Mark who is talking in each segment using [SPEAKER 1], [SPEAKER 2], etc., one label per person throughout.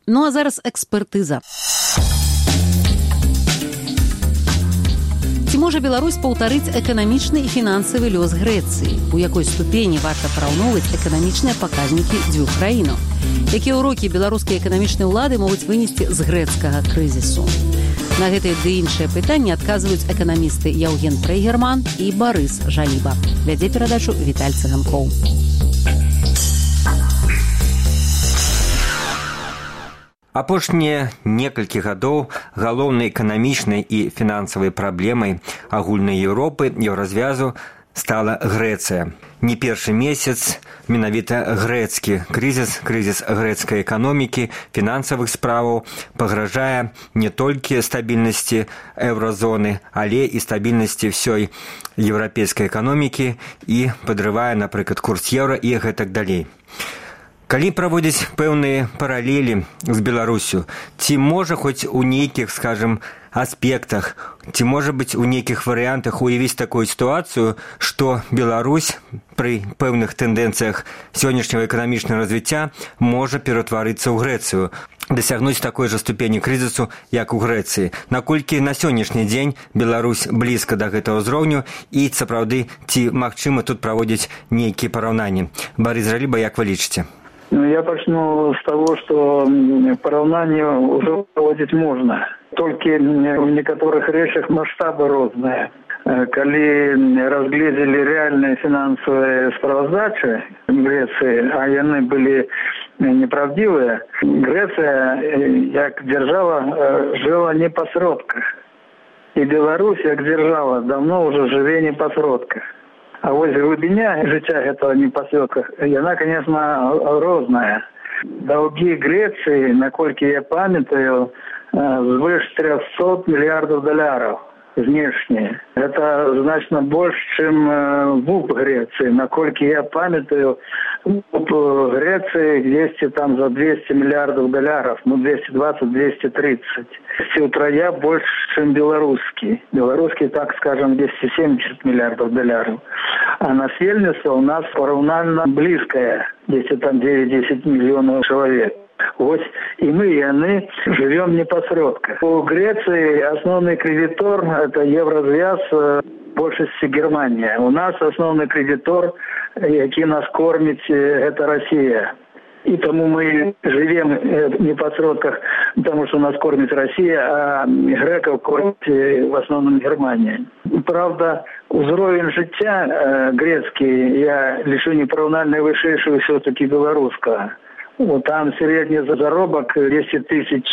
[SPEAKER 1] Ну а зараз экспертыза. Ці можа Беларусь паўтарыць эканамічны і фінансавы лёс Грэцыі? У якой ступені варта параўноўваць эканамічныя паказнікі дзвюх краінаў? Якія ўрокі беларускія эканамічныя ўлады могуць вынесці з грэцкага крызісу? На гэтыя ды іншыя пытанні адказваюць эканамісты Яўген Прайгерман і Барыс Жаліба. Вядзе перадачу Віталь Цыганкоў.
[SPEAKER 2] Апошнія некалькі гадоў галоўнай эканамічнай і фінансавай праблемай агульнай Еўропы, еўразвязу стала Грэцыя. Не першы месяц менавіта грэцкі крызіс грэцкай эканомікі, фінансавых справаў пагражае не толькі стабільнасці еўразоны, але і стабільнасці ўсёй еўрапейскай эканомікі і падрывае, напрыклад, курс еўра і гэтак далей. Калі праводзіць пэўныя паралелі з Беларусю, ці можа хоць у нейкіх, скажам, аспектах, ці можа быць у нейкіх варыянтах уявіць такую сітуацыю, што Беларусь пры пэўных тэндэнцыях сённяшняга эканамічнага развіцця можа ператварыцца ў Грэцыю, дасягнуць такой жа ступені крызісу, як у Грэцыі. Наколькі на сённяшні дзень Беларусь блізка да гэтага ўзроўню і сапраўды ці магчыма тут праводзіць нейкія параўнанні? Барыс Жаліба, як вы лічыце?
[SPEAKER 3] Я начну с того, что поравнание уже проводить можно. Только в некоторых речах масштабы разные. Коли разглядели реальные финансовые справоздачи Греции, а они были неправдивые, Греция, как держава, жила не по сродках. И Беларусь, как держава, давно уже живе не по сродках. А вот глубиня життя этого непосредка, она, конечно, розная. Долги Греции, накольки я памятаю, свыше 300 миллиардов долларов внешние. Это значно больше, чем ВУП Греции. Накольки я памятаю, ВУП Греции есть там за 200 миллиардов долларов, 220-230. Втрое больше, чем белорусский. Белорусский, так скажем, 270 миллиардов долларов. А население у нас поравнально близкое, если там 9-10 миллионов человек. Вот и мы, и они живем не по сродках. У Греции основной кредитор – это Еврозвяз, больше Германия. У нас основной кредитор, який нас кормит, это Россия. И тому мы живем не по сродках, потому что нас кормит Россия, а греков кормит в основном Германия. Правда, уровень життя грецкий, я лишу непоравнально вышейшего все-таки белорусского. Вот там средний заробок 10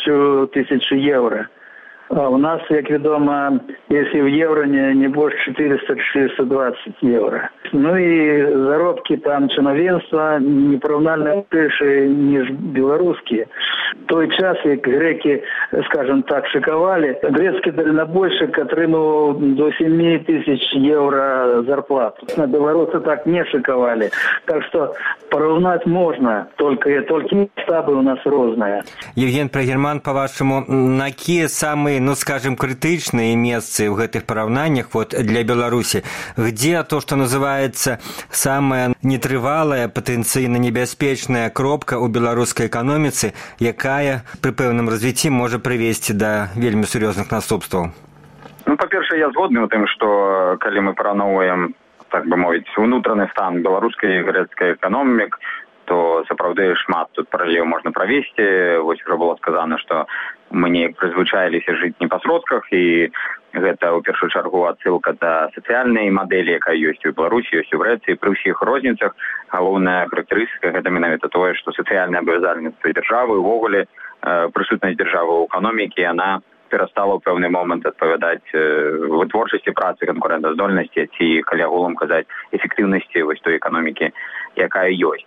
[SPEAKER 3] тысяч евро. А у нас, как ведомо, если в евро не больше 400-420 евро. Ну и заробки там чиновенства неправильно выше, ніж белорусские. В той час, как греки, скажем так, шиковали, грецкий дальнобойщик отримал до 7 тысяч евро зарплату. На белорусы так не шиковали. Так что поравнать можно, только масштабы у нас разные.
[SPEAKER 2] Яўген Прайгерман, по-вашему, на какие самые, скажем, критичные месцы в этих параўнаннях для Беларуси? Где то, что называется самая нетрывалая, потенциально небяспечная кропка у беларускай эканоміцы, якая при пэўным развіцці можа прывесці да вельмі сур'ёзных наступстваў?
[SPEAKER 4] По-першае, я згодны ў тым, што калі мы параўноўваем, так бы мовіць, унутраны стан беларускай і грэцкай эканомік, то сапраўды шмат тут паралелаў можна правесці. Вось ужо было сказана, што мы неяк прызвычаіліся жыць не па сродках, і гэта ў першую чаргу адсылка да сацыяльнай мадэлі, якая ёсць у Беларусі, ёсць у Грэцыі. Пры ўсіх розніцах галоўная характарыстыка гэта менавіта тое, што сацыяльнае абавязальніцтва дзяржавы, увогуле прысутнасць дзяржавы ў эканомікі, яна перастала ў пэўны момант адпавядаць вытворчасці працы, канкурэнтаздольнасці ці, калі агулам казаць, эфектыўнасці вось той эканомікі, якая ёсць.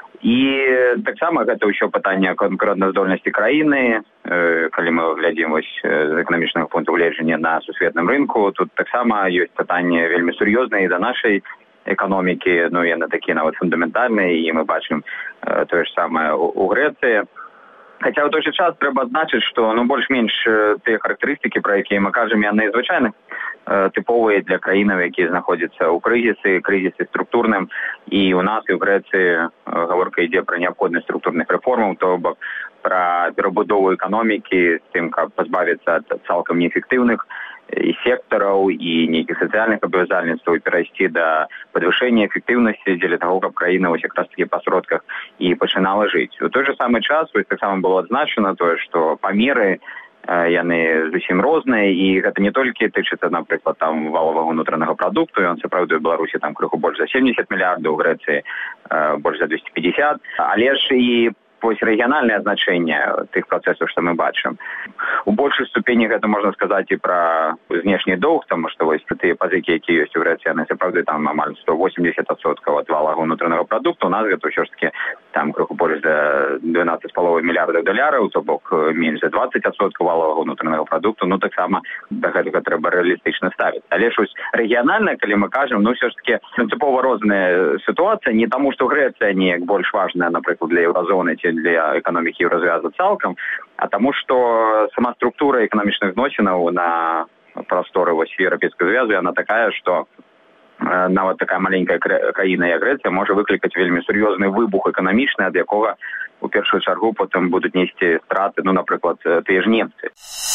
[SPEAKER 4] І таксама гэта ўсё пытанне канкурэнтаздольнасці краіны, калі мы глядзім вось з эканамічнага пункту гледжання на сусветным рынку, тут таксама ёсць пытанне вельмі сур'ёзнае да нашай эканомікі, яны такія нават фундаментальныя, і мы бачым тое ж самае у Грэцыі. Хаця ў той жа час трэба адзначыць, што больш-менш тыя характарыстыкі, пра якія мы кажам, яны звычайна тыповыя для краінаў, якія знаходзяцца ў крызісе структурным, і ў нас і ў Грэцыі гаворка ідзе пра неабходнасць структурных рэформаў, то бок пра перабудову эканомікі, з тым, каб пазбавіцца ад цалкам неэфектыўных і сектараў, і нейкіх сацыяльных абавязальніцтваў, перайсці да падвышэння эфектыўнасці дзеля таго, каб краіна вось якраз такі па сродках і пачынала жыць. У той жа самы час вось таксама было адзначана тое, што памеры яны зусім розныя, і гэта не толькі тычыцца, напрыклад, там валовага ўнутранага прадукту, ён сапраўды ў Беларусі там крыху больш за 70 мільярдаў, у Грэцыі больш за 250, але ж і вось рэгіянальнае значэнне тых працэсаў, што мы бачым. У большай ступені гэта можна сказаць і пра знешні доўг, таму што вось тыя пазыкі, якія ёсць у Грэцыі, яны сапраўды там амаль 180% ад валовага ўнутранага прадукту. У нас гэта ўсё ж такі там крыху больш за 12,5 мільярдаў даляраў, то бок менш за 20% валовага ўнутранага прадукту. Ну таксама да гэтага трэба рэалістычна ставіць. Але ж вось рэгіянальна, калі мы кажам, ну ўсё ж такі прынцыпова розная сітуацыя, не таму што Грэцыя неяк больш важная, напрыклад, для еўразоны ці для эканомікі Еўразвязу цалкам, а таму што сама структура эканамічных зносінаў на прасторы вось Еўрапейскага звязу, яна такая, што нават такая маленькая краіна, як Грэцыя, можа выклікаць вельмі сур'ёзны выбух эканамічны, ад якога у першую чаргу потым будуць несці страты, ну, напрыклад, тыя ж немцы.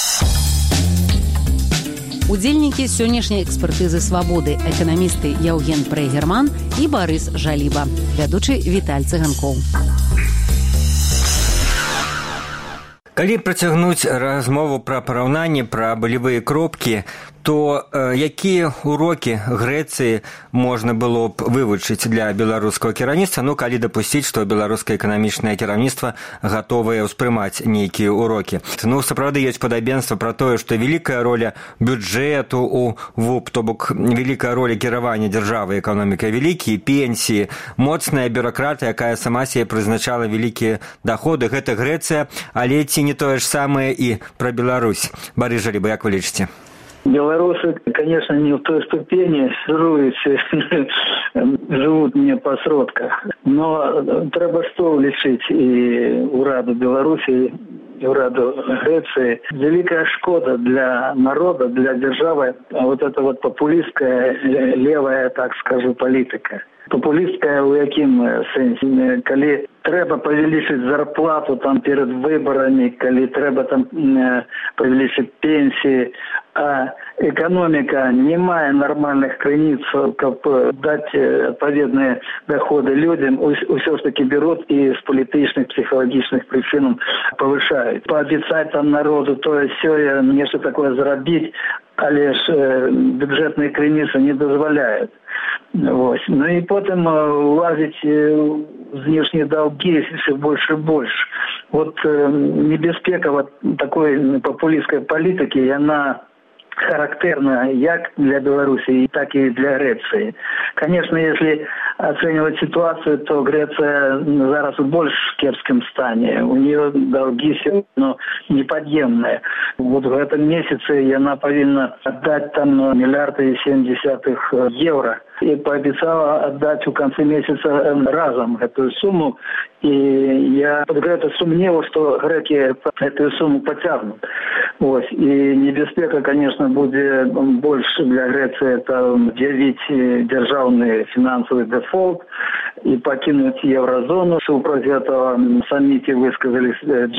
[SPEAKER 1] Удзельнікі сённяшняй экспертызы «Свабоды» эканамісты Яўген Прайгерман і Барыс Жаліба, вядучы Віталь Цыганкоў.
[SPEAKER 2] Калі працягнуць размову пра параўнанне, пра балевыя кропкі, то якія урокі Грэцыі можна было б вывучыць для беларускага кіраўніцтва, ну, калі дапусціць, што беларускае эканамічнае кіраўніцтва гатовае ўспрымаць нейкія урокі. Ну, сапраўды ёсць падабенства пра тое, што вялікая роля бюджэту у ВУП, то бок вялікая роля кіравання дзяржавы эканомікай, вялікія пенсіі, моцная бюракратыя, якая сама себе прызначала вялікія даходы. Гэта Грэцыя, але ці не тое ж самае і пра Беларусь. Барыс Жаліба, як вы лічыце?
[SPEAKER 3] Белорусы, конечно, не в той ступени живут не по сродках. Но треба что уличить и ураду Беларуси, и ураду Греции. Великая шкода для народа, для державы, вот эта вот популистская, левая, так скажу, политика. Популістська у якім сенсі? Коли треба павелічыць зарплату там перед выборами, коли треба там павелічыць пенсии, а экономика не мае нормальных крыніц, каб дать адпаведныя доходы людям, усё ж таки берут и с политичных, психологичных причин повышают. Пообещать там народу то-сё, нечто такое заробить, але ж бюджетные крыніцы не дозволяют. Вот. Ну и потом улазить внешние долги все больше и больше. Вот небезпека вот такой популистской политики, и она характерна як для Беларуси, так и для Греции. Конечно, если оценивать ситуацию, то Греция зараз в больш кепском стане. У нее долги все равно неподъемные. Вот в этом месяце она повинна отдать там 1,7 евро. И пообещала отдать в конце месяца разом эту сумму. И я это сомневаюсь, что греки эту сумму потягнут. Вот. И небезпека, конечно, будет больше для Греции, это объявить державный финансовый дефолт и покинуть еврозону. Против этого саммите высказались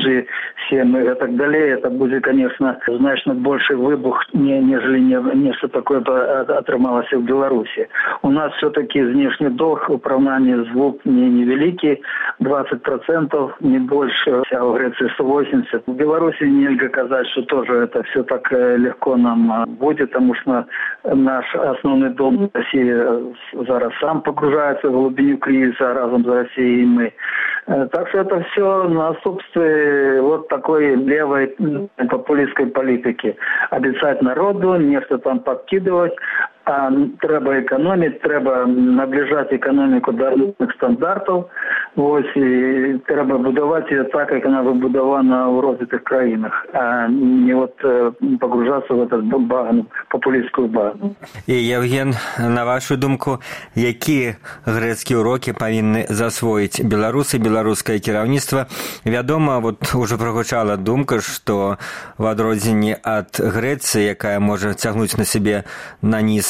[SPEAKER 3] G7 и так далее. Это будет, конечно, значно больше выбух, нежели нечто такое отрымалось в Беларуси. У нас все-таки внешний долг в сравнении с ВУП невеликий, 20%, не больше, а в Греции 180%. В Беларуси нельзя сказать, что тоже это все так легко нам будет, потому что наш основной долг России зараз сам погружается в глубину кризиса разом с Россией и мы. Так что это все на отсутствие вот такой левой популистской политики. Обещать народу, нечто там подкидывать, а треба экономить, треба наближать экономику до нужных стандартов. Ось, і треба будувати її так, як вона вибудована у розвитих країнах, а не от погружатися в этот багну, популістську багну.
[SPEAKER 2] І, Євген, на вашу думку, які грецькі уроки павінны засвоіць беларусы, беларускае кіраўніцтва? Вядома, вот уже прагучала думка, што в адрозненні ад Грэцыі, якая можа цягнуць на сябе на низ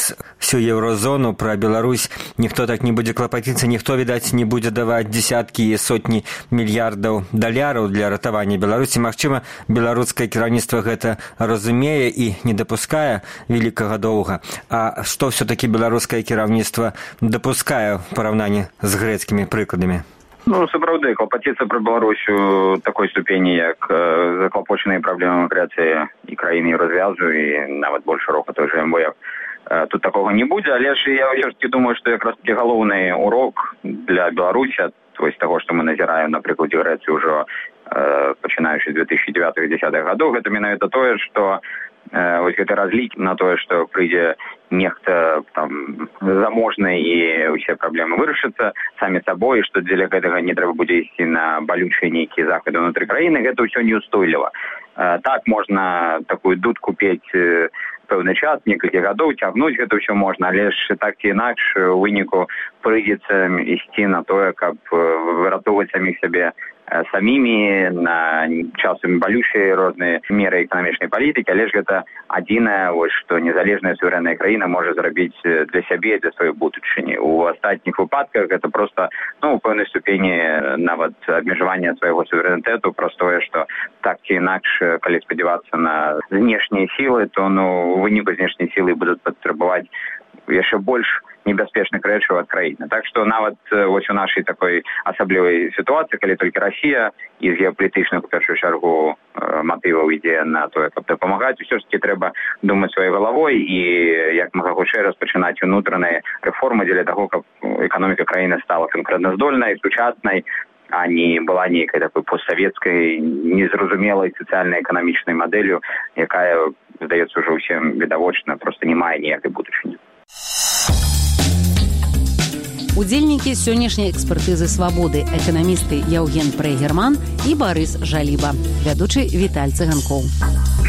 [SPEAKER 2] праз всю еўразону, пра Беларусь ніхто так не будзе клапаціцца, ніхто, відаць, не будзе даваць дзесяткі і сотні мільярдаў даляраў для ратавання Беларусі. Магчыма, беларускае кіраўніцтва гэта разумее і не дапускае вялікага доўга. А што все-таки беларускае кіраўніцтва дапускае ў параўнанні з грэцкімі прыкладамі?
[SPEAKER 4] Ну, сапраўды, клапаціцца пра Беларусь у такой ступені, як заклапочаныя праблемы міграцыі і краіны развязу, і нават больш шырока той же МВФ. Тут такога не будзе, але ж я ўсё ж таки думаю, што якраз таки галоўны урок для Беларусі, з таго, што мы назіраем на прыкладзе Грэцыі ўжо пачынаючы з 2009-2010 гадоў, гэта менавіта тое, што вось гэты разлік на тое, што прыйдзе нехта там заможны і ўсе праблемы вырашацца самі сабой, што дзеля гэтага не трэба будзе ісці на балючыя нейкія захады ўнутры краіны, гэта ўсё неустойліва. Так можна такую дудку пець пэўны час, некалькі гадоў, цягнуць гэта ўсё можна, але ж так ці інакш у выніку прыйдзецца ісці на тое, каб выратоўваць саміх сябе самімі, на часам балючыя розныя меры эканамічнай палітыкі, але ж гэта адзінае, што незалежная суверэнная краіна можа зрабіць для сябе, для сваёй будучыні. У астатніх выпадках гэта проста, у пэўнай ступені нават абмежавання свайго суверэнітэту, простое, што так ці інакш, калі спадзявацца на знешнія сілы, то у выніку знешнія сілы будуць патрабаваць яшчэ больш небяспечных рэчаў ад краіны. Так што нават вось у нашай такой асаблівай сітуацыі, калі толькі Расія і з геапалітычных, у першую чаргу, матываў ідзе на тое, каб дапамагаць, усё ж таки трэба думаць сваёй галавой і як мага хутчэй распачынаць унутраныя рэформы дзеля таго, каб эканоміка краіны стала канкурэнтаздольнай, сучаснай, а не была нейкай такой постсавецкай, незразумелай сацыяльна-эканамічнай мадэллю, якая, здаецца, ўжо ўсім відавочна, проста не мае ніякай будучыні.
[SPEAKER 1] Удзельнікі сённяшняй экспертызы «Свабоды» эканамісты Яўген Прэгерман і Барыс Жаліба, вядучы Віталь Цыганкоў.